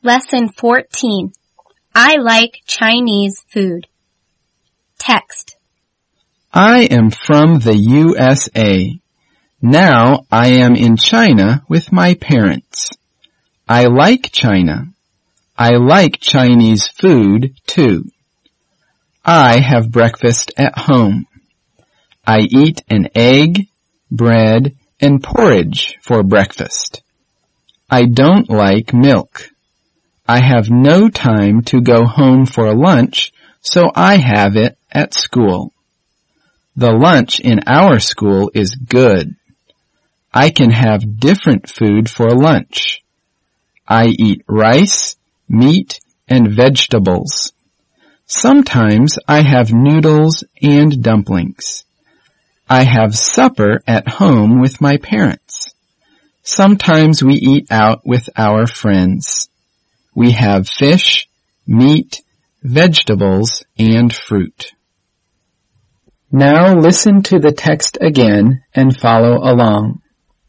Lesson 14. I like Chinese food. Text. I am from the USA. Now I am in China with my parents. I like China. I like Chinese food too. I have breakfast at home. I eat an egg, bread, and porridge for breakfast. I don't like milk. I have no time to go home for lunch, so I have it at school. The lunch in our school is good. I can have different food for lunch. I eat rice, meat, and vegetables. Sometimes I have noodles and dumplings. I have supper at home with my parents. Sometimes we eat out with our friends. We have fish, meat, vegetables, and fruit. Now listen to the text again and follow along.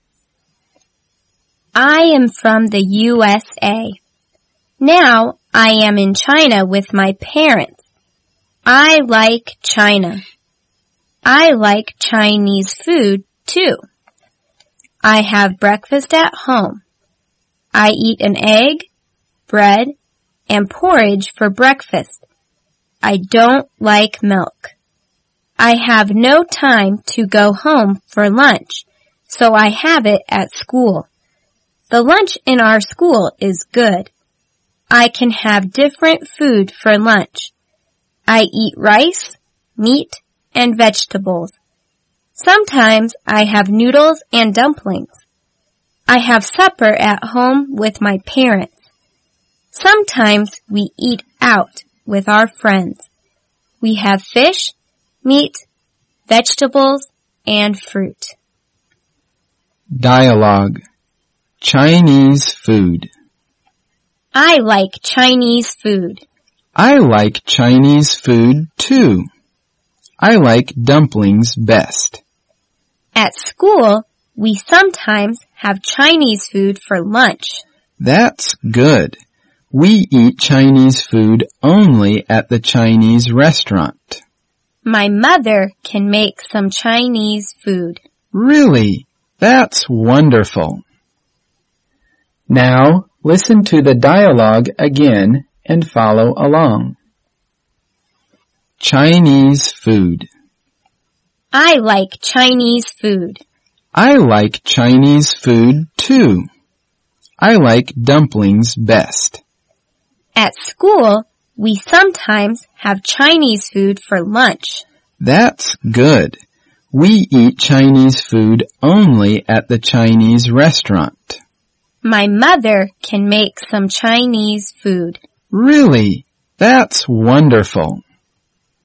I am from the USA. Now I am in China with my parents. I like China. I like Chinese food too. I have breakfast at home. I eat an egg, bread, and porridge for breakfast. I don't like milk. I have no time to go home for lunch, so I have it at school. The lunch in our school is good. I can have different food for lunch. I eat rice, meat, and vegetables. Sometimes I have noodles and dumplings. I have supper at home with my parents. Sometimes we eat out with our friends. We have fish, meat, vegetables, and fruit. Dialogue. Chinese food. I like Chinese food. I like Chinese food too. I like dumplings best. At school, we sometimes have Chinese food for lunch. That's good. We eat Chinese food only at the Chinese restaurant. My mother can make some Chinese food. Really? That's wonderful. Now, listen to the dialogue again and follow along. Chinese food. I like Chinese food. I like Chinese food too. I like dumplings best. At school, we sometimes have Chinese food for lunch. That's good. We eat Chinese food only at the Chinese restaurant. My mother can make some Chinese food. Really? That's wonderful.